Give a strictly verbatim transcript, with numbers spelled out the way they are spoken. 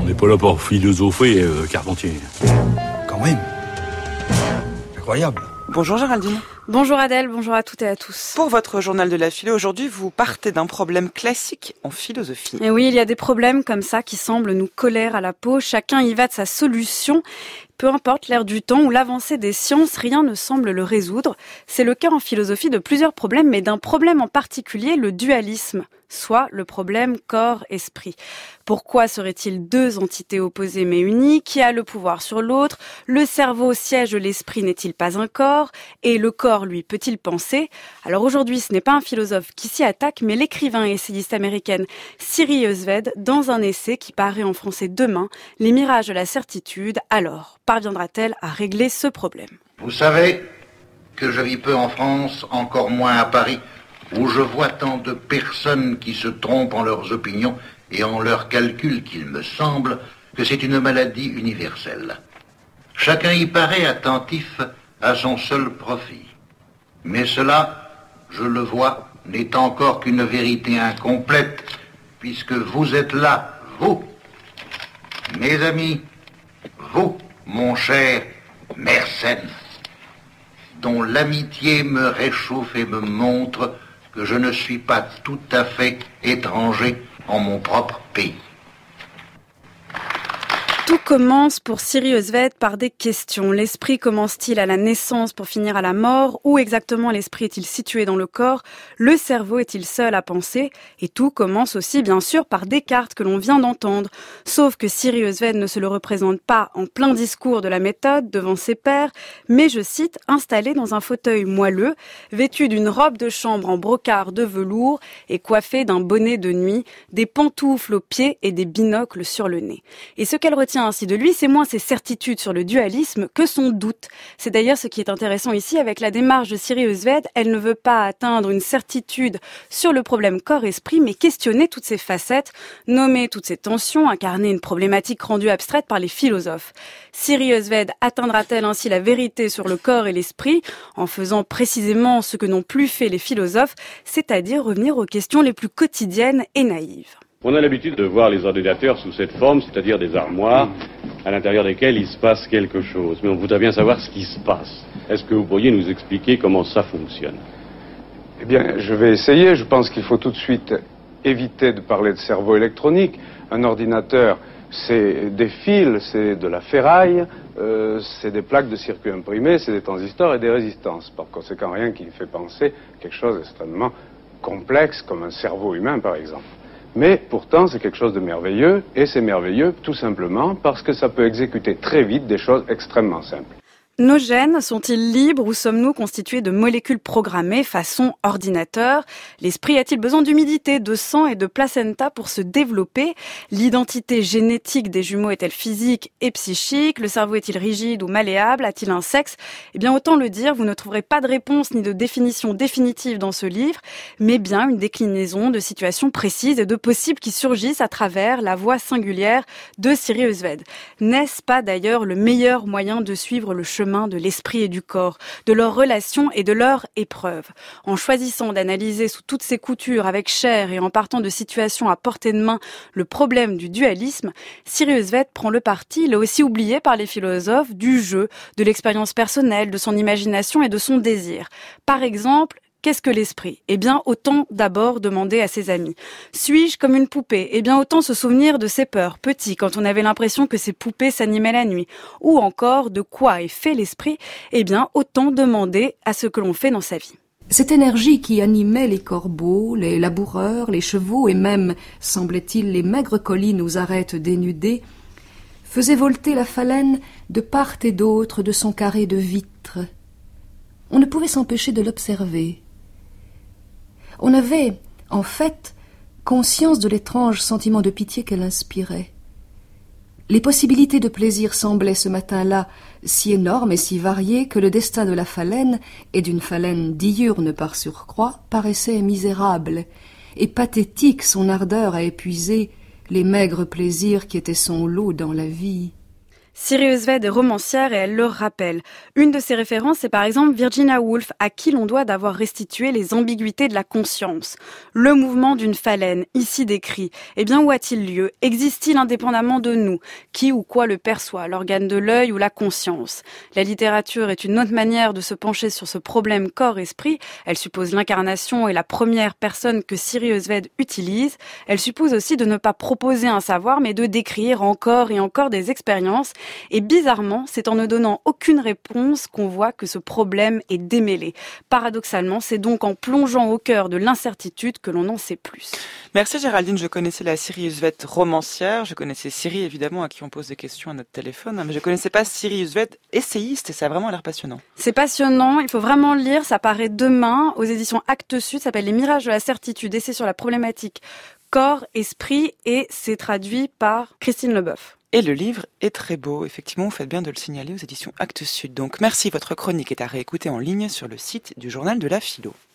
n'est pas là pour philosopher, euh, Carpentier. Quand même. Incroyable. Bonjour Géraldine. Bonjour Adèle, bonjour à toutes et à tous. Pour votre journal de la philo, aujourd'hui, vous partez d'un problème classique en philosophie. Et oui, il y a des problèmes comme ça qui semblent nous coller à la peau. Chacun y va de sa solution. Peu importe l'ère du temps ou l'avancée des sciences, rien ne semble le résoudre. C'est le cas en philosophie de plusieurs problèmes, mais d'un problème en particulier, le dualisme, soit le problème corps-esprit. Pourquoi seraient-ils deux entités opposées mais unies? Qui a le pouvoir sur l'autre? Le cerveau siège de l'esprit n'est-il pas un corps? Et le corps, lui, peut-il penser? Alors aujourd'hui, ce n'est pas un philosophe qui s'y attaque, mais l'écrivain et essayiste américaine Siri Eöstved, dans un essai qui paraît en français demain, Les mirages de la certitude. Alors, parviendra-t-elle à régler ce problème? Vous savez que je vis peu en France, encore moins à Paris, où je vois tant de personnes qui se trompent en leurs opinions et en leurs calculs qu'il me semble que c'est une maladie universelle. Chacun y paraît attentif à son seul profit. Mais cela, je le vois, n'est encore qu'une vérité incomplète, puisque vous êtes là, vous, mes amis, vous, mon cher Mersenne, dont l'amitié me réchauffe et me montre que je ne suis pas tout à fait étranger en mon propre pays. Tout commence pour Siri Eöstved par des questions. L'esprit commence-t-il à la naissance pour finir à la mort? Où exactement l'esprit est-il situé dans le corps? Le cerveau est-il seul à penser? Et tout commence aussi, bien sûr, par Descartes que l'on vient d'entendre. Sauf que Siri Eöstved ne se le représente pas en plein discours de la méthode devant ses pairs, mais, je cite, installé dans un fauteuil moelleux, vêtu d'une robe de chambre en brocart de velours et coiffé d'un bonnet de nuit, des pantoufles aux pieds et des binocles sur le nez. Et ce qu'elle retient ainsi de lui, c'est moins ses certitudes sur le dualisme que son doute. C'est d'ailleurs ce qui est intéressant ici avec la démarche de Siri Eöstved. Elle ne veut pas atteindre une certitude sur le problème corps-esprit, mais questionner toutes ses facettes, nommer toutes ses tensions, incarner une problématique rendue abstraite par les philosophes. Siri Eöstved atteindra-t-elle ainsi la vérité sur le corps et l'esprit en faisant précisément ce que n'ont plus fait les philosophes, c'est-à-dire revenir aux questions les plus quotidiennes et naïves? On a l'habitude de voir les ordinateurs sous cette forme, c'est-à-dire des armoires à l'intérieur desquelles il se passe quelque chose. Mais on voudrait bien savoir ce qui se passe. Est-ce que vous pourriez nous expliquer comment ça fonctionne? Eh bien, je vais essayer. Je pense qu'il faut tout de suite éviter de parler de cerveau électronique. Un ordinateur, c'est des fils, c'est de la ferraille, euh, c'est des plaques de circuits imprimés, c'est des transistors et des résistances. Par conséquent, rien qui fait penser quelque chose d'extrêmement complexe, comme un cerveau humain, par exemple. Mais pourtant, c'est quelque chose de merveilleux, et c'est merveilleux tout simplement parce que ça peut exécuter très vite des choses extrêmement simples. Nos gènes sont-ils libres ou sommes-nous constitués de molécules programmées façon ordinateur? L'esprit a-t-il besoin d'humidité, de sang et de placenta pour se développer? L'identité génétique des jumeaux est-elle physique et psychique? Le cerveau est-il rigide ou malléable? A-t-il un sexe? Eh bien, autant le dire, vous ne trouverez pas de réponse ni de définition définitive dans ce livre, mais bien une déclinaison de situations précises et de possibles qui surgissent à travers la voix singulière de Siri Eöstved. N'est-ce pas d'ailleurs le meilleur moyen de suivre le chemin de l'esprit et du corps, de leurs relations et de leurs épreuves? En choisissant d'analyser sous toutes ses coutures avec chair et en partant de situations à portée de main le problème du dualisme, Siri Eöstved prend le parti, là aussi oublié par les philosophes, du jeu, de l'expérience personnelle, de son imagination et de son désir. Par exemple, qu'est-ce que l'esprit? Eh bien, autant d'abord demander à ses amis. Suis-je comme une poupée? Eh bien, autant se souvenir de ses peurs, petit, quand on avait l'impression que ces poupées s'animaient la nuit. Ou encore, de quoi est fait l'esprit? Eh bien, autant demander à ce que l'on fait dans sa vie. Cette énergie qui animait les corbeaux, les laboureurs, les chevaux et même, semblait-il, les maigres collines aux arêtes dénudées, faisait volter la phalène de part et d'autre de son carré de vitre. On ne pouvait s'empêcher de l'observer. On avait, en fait, conscience de l'étrange sentiment de pitié qu'elle inspirait. Les possibilités de plaisir semblaient ce matin-là si énormes et si variées que le destin de la phalène, et d'une phalène diurne par surcroît, paraissait misérable, et pathétique son ardeur à épuiser les maigres plaisirs qui étaient son lot dans la vie. Sirius Ved est romancière et elle le rappelle. Une de ses références, c'est par exemple Virginia Woolf, à qui l'on doit d'avoir restitué les ambiguïtés de la conscience. Le mouvement d'une phalène, ici décrit. Eh bien, où a-t-il lieu? Existe-t-il indépendamment de nous? Qui ou quoi le perçoit? L'organe de l'œil ou la conscience? La littérature est une autre manière de se pencher sur ce problème corps-esprit. Elle suppose l'incarnation et la première personne que Sirius Ved utilise. Elle suppose aussi de ne pas proposer un savoir, mais de décrire encore et encore des expériences. Et bizarrement, c'est en ne donnant aucune réponse qu'on voit que ce problème est démêlé. Paradoxalement, c'est donc en plongeant au cœur de l'incertitude que l'on en sait plus. Merci Géraldine, je connaissais la Sirius Ved romancière, je connaissais Siri évidemment à qui on pose des questions à notre téléphone, mais je connaissais pas Sirius Ved essayiste et ça a vraiment l'air passionnant. C'est passionnant, il faut vraiment le lire, ça paraît demain aux éditions Actes Sud, ça s'appelle Les Mirages de la Certitude et c'est sur la problématique corps, esprit et c'est traduit par Christine Leboeuf. Et le livre est très beau. Effectivement, vous faites bien de le signaler aux éditions Actes Sud. Donc, merci. Votre chronique est à réécouter en ligne sur le site du Journal de la Philo.